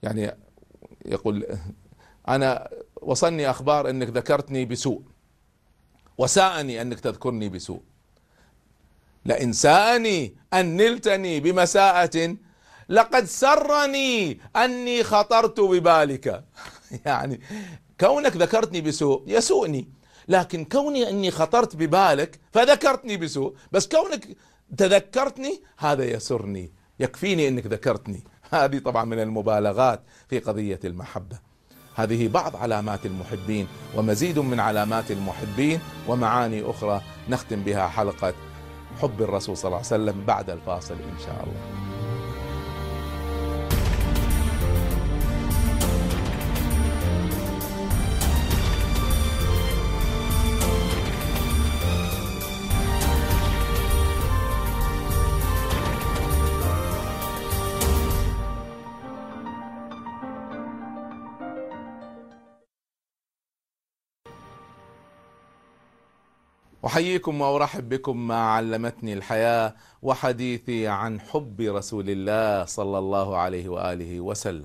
يعني يقول أنا وصلني أخبار أنك ذكرتني بسوء، وساءني أنك تذكرني بسوء، لئن ساءني أن نلتني بمساءة لقد سرني أني خطرت ببالك. يعني كونك ذكرتني بسوء يسوءني، لكن كوني أني خطرت ببالك فذكرتني بسوء، بس كونك تذكرتني هذا يسرني، يكفيني أنك ذكرتني. هذه طبعا من المبالغات في قضية المحبة. هذه بعض علامات المحبين، ومزيد من علامات المحبين ومعاني أخرى نختم بها حلقة حب الرسول صلى الله عليه وسلم بعد الفاصل إن شاء الله. أحييكم وأرحب بكم ما علمتني الحياة، وحديثي عن حب رسول الله صلى الله عليه وآله وسلم.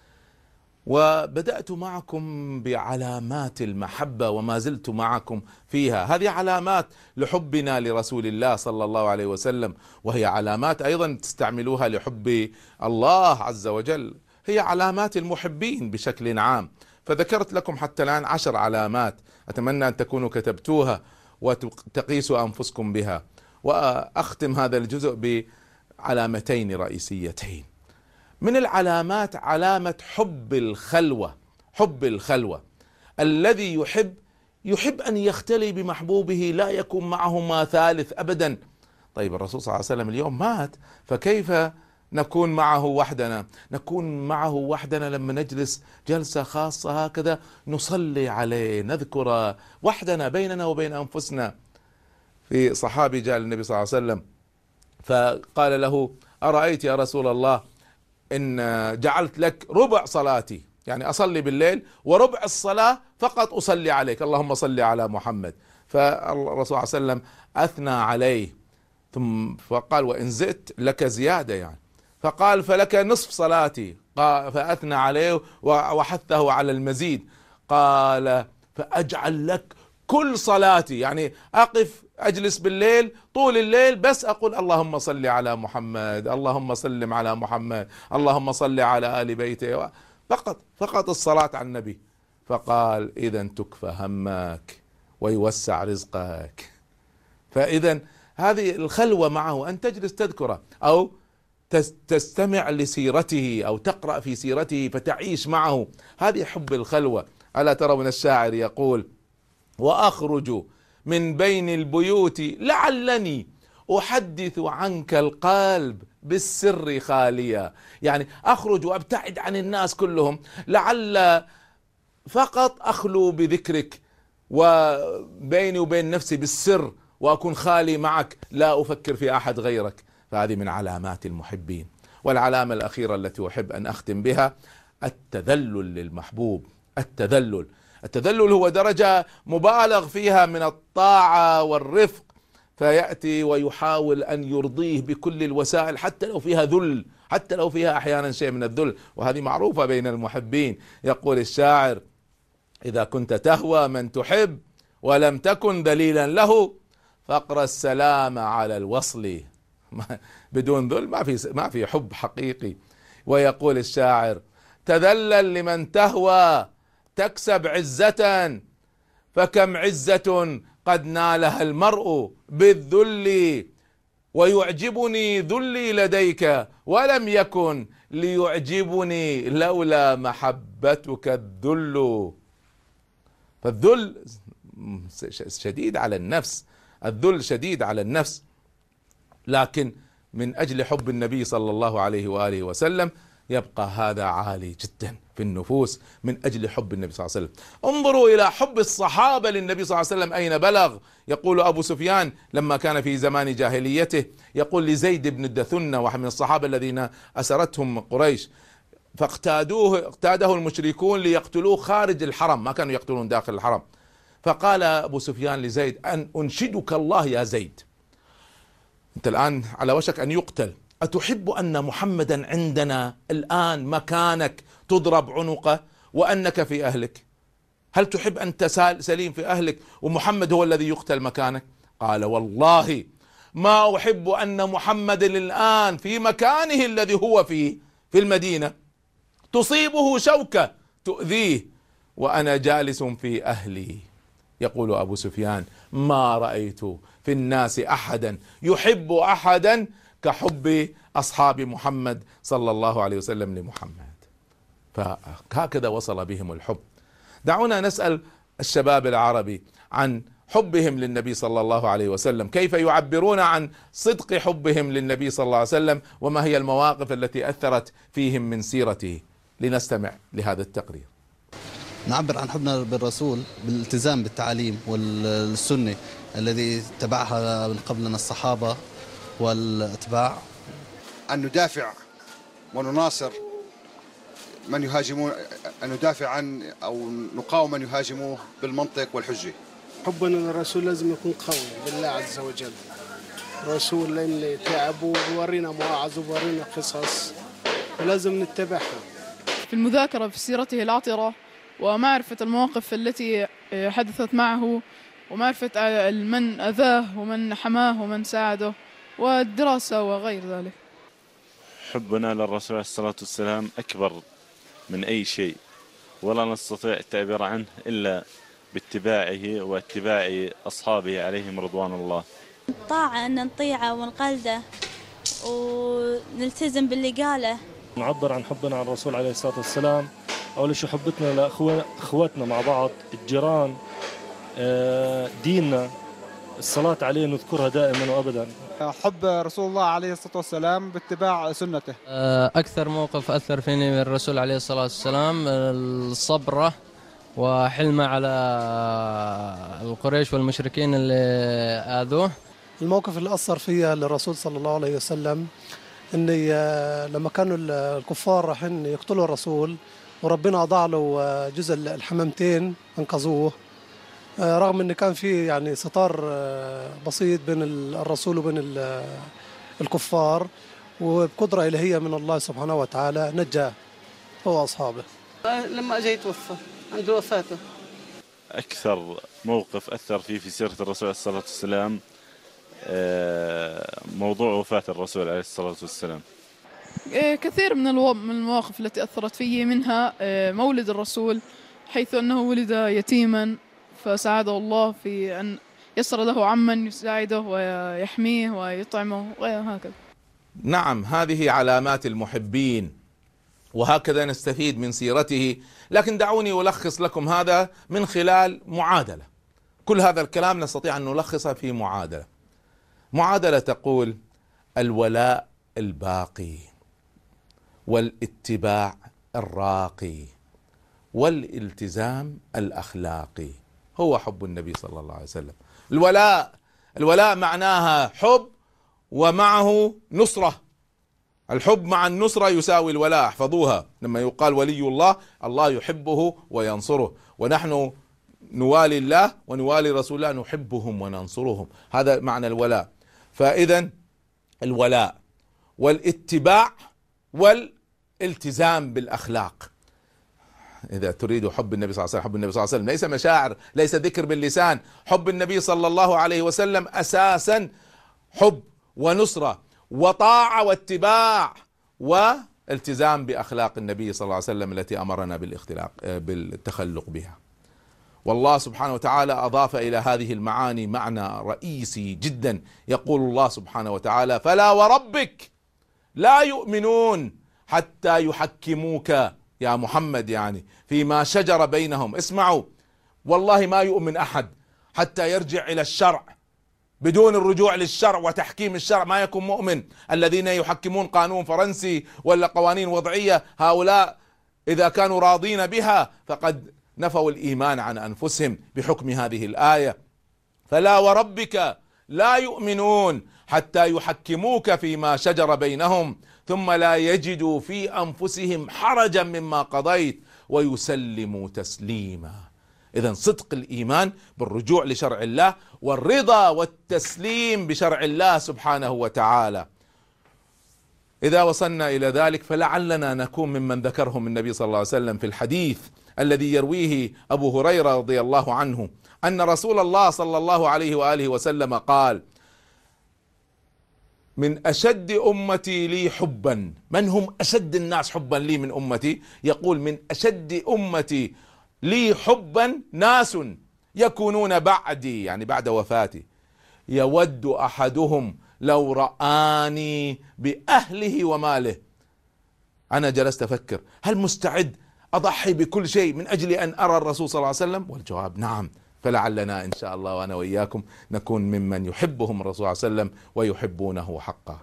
وبدأت معكم بعلامات المحبة وما زلت معكم فيها. هذه علامات لحبنا لرسول الله صلى الله عليه وسلم، وهي علامات أيضا تستعملوها لحب الله عز وجل، هي علامات المحبين بشكل عام. فذكرت لكم حتى الآن 10 علامات، أتمنى أن تكونوا كتبتوها وتقيسوا أنفسكم بها. وأختم هذا الجزء بعلامتين رئيسيتين. من العلامات علامة حب الخلوة. حب الخلوة، الذي يحب أن يختلي بمحبوبه، لا يكون معهما ثالث أبدا. طيب الرسول صلى الله عليه وسلم اليوم مات، فكيف نكون معه وحدنا؟ نكون معه وحدنا لما نجلس جلسة خاصة هكذا نصلي عليه، نذكر وحدنا بيننا وبين أنفسنا. في صحابي جاء للنبي صلى الله عليه وسلم فقال له: أرأيت يا رسول الله إن جعلت لك ربع صلاتي، يعني أصلي بالليل وربع الصلاة فقط أصلي عليك، اللهم صل على محمد. فالرسول صلى الله عليه وسلم أثنى عليه، ثم فقال: وإن زدت لك زيادة يعني. فقال: فلك نصف صلاتي. فأثنى عليه وحثه على المزيد. قال: فأجعل لك كل صلاتي، يعني أقف أجلس بالليل طول الليل بس أقول اللهم صل على محمد، اللهم سلم على محمد، اللهم صل على آل بيته، فقط الصلاة على النبي. فقال: إذا تكفى همك ويوسع رزقك. فإذا هذه الخلوة معه، أن تجلس تذكره أو تستمع لسيرته أو تقرأ في سيرته فتعيش معه، هذه حب الخلوة. ألا ترون الشاعر يقول: وأخرج من بين البيوت لعلني أحدث عنك القلب بالسر خاليا، يعني أخرج وأبتعد عن الناس كلهم لعل فقط أخلو بذكرك وبيني وبين نفسي بالسر، وأكون خالي معك لا أفكر في أحد غيرك. فهذه من علامات المحبين. والعلامة الأخيرة التي أحب أن أختم بها التذلل للمحبوب. التذلل هو درجة مبالغ فيها من الطاعة والرفق، فيأتي ويحاول أن يرضيه بكل الوسائل حتى لو فيها ذل، حتى لو فيها أحيانا شيء من الذل، وهذه معروفة بين المحبين. يقول الشاعر: إذا كنت تهوى من تحب ولم تكن ذليلا له فاقرأ السلام على الوصل. بدون ذل ما في حب حقيقي. ويقول الشاعر: تذلل لمن تهوى تكسب عزة، فكم عزة قد نالها المرء بالذل، ويعجبني ذلي لديك ولم يكن ليعجبني لولا محبتك الذل. فالذل شديد على النفس، الذل شديد على النفس، لكن من أجل حب النبي صلى الله عليه وآله وسلم يبقى هذا عالي جدا في النفوس من أجل حب النبي صلى الله عليه وسلم. انظروا إلى حب الصحابة للنبي صلى الله عليه وسلم أين بلغ. يقول أبو سفيان لما كان في زمان جاهليته، يقول لزيد بن الدثنة واحد من الصحابة الذين أسرتهم قريش، اقتاده المشركون ليقتلوه خارج الحرم، ما كانوا يقتلون داخل الحرم. فقال أبو سفيان لزيد: أن أنشدك الله يا زيد، أنت الآن على وشك أن يقتل، أتحب أن محمدا عندنا الآن مكانك تضرب عنقه وأنك في أهلك؟ هل تحب أنت سليم في أهلك ومحمد هو الذي يقتل مكانك؟ قال والله ما أحب أن محمد الآن في مكانه الذي هو فيه في المدينة تصيبه شوكة تؤذيه وأنا جالس في أهلي. يقول أبو سفيان ما رأيت في الناس أحدا يحب أحدا كحب أصحاب محمد صلى الله عليه وسلم لمحمد. فهكذا وصل بهم الحب. دعونا نسأل الشباب العربي عن حبهم للنبي صلى الله عليه وسلم، كيف يعبرون عن صدق حبهم للنبي صلى الله عليه وسلم، وما هي المواقف التي أثرت فيهم من سيرته. لنستمع لهذا التقرير. نعبر عن حبنا بالرسول بالالتزام بالتعاليم والسنة الذي تبعها من قبلنا الصحابة والأتباع، أن ندافع ونناصر من يهاجمون، أن ندافع عن أو نقاوم من يهاجموه بالمنطق والحجة. حبنا للرسول لازم يكون قوي بالله عز وجل. الرسول اللي تعب وورينا مواعظ وورينا قصص ولازم نتبعها. في المذاكرة في سيرته العطرة ومعرفة المواقف التي حدثت معه ومعرفة من أذاه ومن حماه ومن ساعده والدراسة وغير ذلك. حبنا للرسول عليه الصلاة والسلام أكبر من أي شيء، ولا نستطيع التعبير عنه إلا باتباعه واتباع أصحابه عليهم رضوان الله. طاعة أن نطيعه ونقلده ونلتزم باللي قاله. نعبر عن حبنا عن الرسول عليه الصلاة والسلام أول شيء حبتنا لأخواتنا مع بعض، الجيران، ديننا، الصلاة عليه نذكرها دائما وأبدا. حب رسول الله عليه الصلاة والسلام باتباع سنته. أكثر موقف أثر فيني من الرسول عليه الصلاة والسلام الصبر وحلمه على القريش والمشركين اللي آذوه. الموقف اللي أثر فيها للرسول صلى الله عليه وسلم إني لما كانوا الكفار رايحين يقتلوا الرسول وربنا أضاع له جزء الحمامتين أنقذوه، رغم إن كان في يعني ستار بسيط بين الرسول وبين الكفار، وبقدرة إلهية من الله سبحانه وتعالى نجاه هو وأصحابه. لما أجي يتوفى عند وفاته. أكثر موقف أثر فيه في سيرة الرسول عليه الصلاة والسلام موضوع وفاة الرسول عليه الصلاة والسلام. كثير من المواقف التي أثرت فيه، منها مولد الرسول حيث أنه ولد يتيما فساعده الله في أن يسر له عمن يساعده ويحميه ويطعمه وهكذا. نعم، هذه علامات المحبين وهكذا نستفيد من سيرته. لكن دعوني ألخص لكم هذا من خلال معادلة. كل هذا الكلام نستطيع أن نلخصه في معادلة تقول الولاء الباقي والاتباع الراقي والالتزام الأخلاقي هو حب النبي صلى الله عليه وسلم. الولاء معناها حب ومعه نصرة. الحب مع النصرة يساوي الولاء، احفظوها. لما يقال ولي الله، الله يحبه وينصره، ونحن نوالي الله ونوالي رسول الله، نحبهم وننصرهم. هذا معنى الولاء. فإذا الولاء والاتباع والالتزام بالأخلاق. إذا تريد حب النبي صلى الله عليه وسلم، حب النبي صلى الله عليه وسلم ليس مشاعر، ليس ذكر باللسان. حب النبي صلى الله عليه وسلم أساسا حب ونصرة وطاعة واتباع والتزام بأخلاق النبي صلى الله عليه وسلم التي أمرنا بالتخلق بها. والله سبحانه وتعالى أضاف إلى هذه المعاني معنى رئيسي جدا. يقول الله سبحانه وتعالى فلا وربك لا يؤمنون حتى يحكموك يا محمد، يعني فيما شجر بينهم. اسمعوا، والله ما يؤمن أحد حتى يرجع إلى الشرع. بدون الرجوع للشرع وتحكيم الشرع ما يكون مؤمن. الذين يحكمون قانون فرنسي ولا قوانين وضعية، هؤلاء إذا كانوا راضين بها فقد نفوا الإيمان عن أنفسهم بحكم هذه الآية. فلا وربك لا يؤمنون حتى يحكموك فيما شجر بينهم ثم لا يجدوا في أنفسهم حرجا مما قضيت ويسلموا تسليما. إذن صدق الإيمان بالرجوع لشرع الله والرضا والتسليم بشرع الله سبحانه وتعالى. إذا وصلنا إلى ذلك فلعلنا نكون ممن ذكرهم النبي صلى الله عليه وسلم في الحديث الذي يرويه أبو هريرة رضي الله عنه أن رسول الله صلى الله عليه وآله وسلم قال: من أشد أمتي لي حبا. من هم أشد الناس حبا لي من أمتي؟ يقول: من أشد أمتي لي حبا ناس يكونون بعدي، يعني بعد وفاتي، يود أحدهم لو رآني بأهله وماله. أنا جلست أفكر، هل مستعد أضحي بكل شيء من أجل أن أرى الرسول صلى الله عليه وسلم؟ والجواب نعم. فلعلنا إن شاء الله وأنا وإياكم نكون ممن يحبهم الرسول صلى الله عليه وسلم ويحبونه حقا.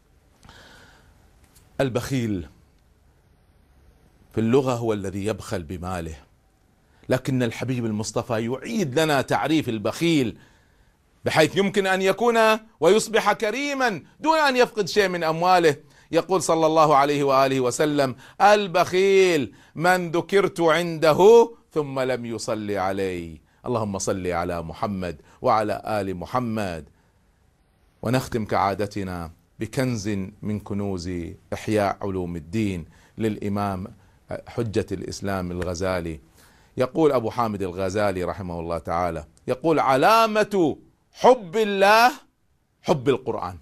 البخيل في اللغة هو الذي يبخل بماله، لكن الحبيب المصطفى يعيد لنا تعريف البخيل بحيث يمكن أن يكون ويصبح كريما دون أن يفقد شيء من أمواله. يقول صلى الله عليه وآله وسلم: البخيل من ذكرت عنده ثم لم يصلي علي. اللهم صل على محمد وعلى آل محمد. ونختم كعادتنا بكنز من كنوز إحياء علوم الدين للإمام حجة الإسلام الغزالي. يقول أبو حامد الغزالي رحمه الله تعالى، يقول: علامة حب الله حب القرآن.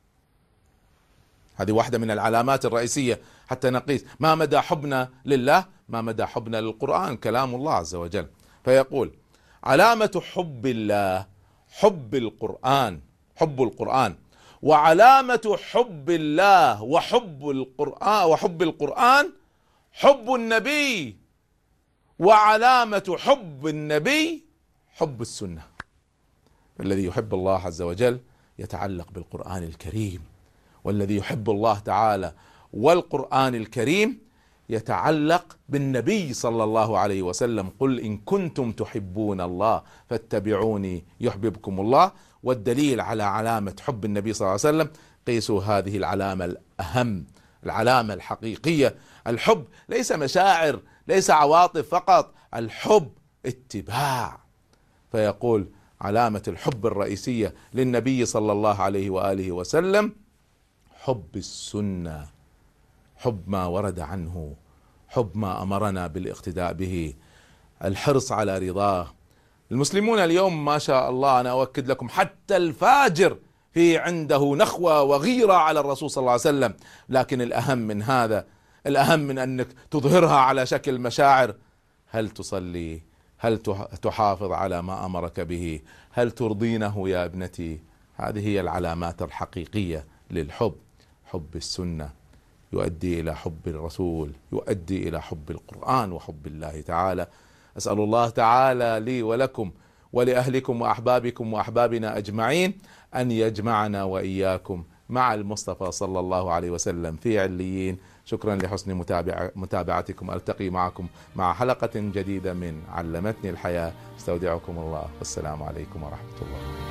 هذه واحدة من العلامات الرئيسية حتى نقيس ما مدى حبنا لله، ما مدى حبنا للقرآن كلام الله عز وجل. فيقول: علامة حب الله حب القرآن، حب القرآن، وعلامة حب الله وحب القرآن حب النبي، وعلامة حب النبي حب السنة. الذي يحب الله عز وجل يتعلق بالقرآن الكريم، والذي يحب الله تعالى والقرآن الكريم يتعلق بالنبي صلى الله عليه وسلم: قل إن كنتم تحبون الله فاتبعوني يحببكم الله. والدليل على علامة حب النبي صلى الله عليه وسلم قيسوا هذه العلامة الأهم، العلامة الحقيقية. الحب ليس مشاعر، ليس عواطف فقط، الحب اتباع. فيقول: علامة الحب الرئيسية للنبي صلى الله عليه وآله وسلم حب السنة، حب ما ورد عنه، حب ما أمرنا بالاقتداء به، الحرص على رضاه. المسلمون اليوم ما شاء الله، أنا أؤكد لكم حتى الفاجر في عنده نخوة وغيرة على الرسول صلى الله عليه وسلم، لكن الأهم من هذا، الأهم من أنك تظهرها على شكل مشاعر، هل تصلي؟ هل تحافظ على ما أمرك به؟ هل ترضينه يا ابنتي؟ هذه هي العلامات الحقيقية للحب. حب السنة يؤدي إلى حب الرسول، يؤدي إلى حب القرآن وحب الله تعالى. أسأل الله تعالى لي ولكم ولأهلكم وأحبابكم وأحبابنا أجمعين أن يجمعنا وإياكم مع المصطفى صلى الله عليه وسلم في عليين. شكرا لحسن متابعتكم. ألتقي معكم مع حلقة جديدة من علمتني الحياة. استودعكم الله، والسلام عليكم ورحمة الله.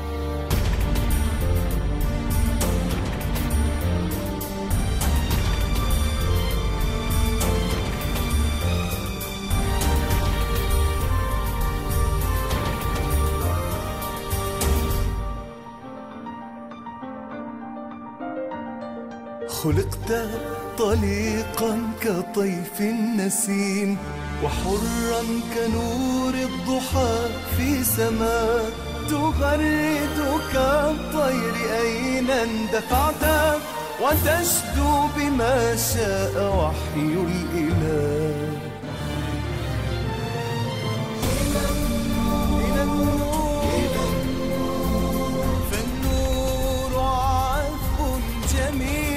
خلقت طليقا كطيف النسيم، وحرا كنور الضحى في سماء، تغرد كالطير أين اندفعت، وتشدو بما شاء وحي الإله. فالنور عذب جميل،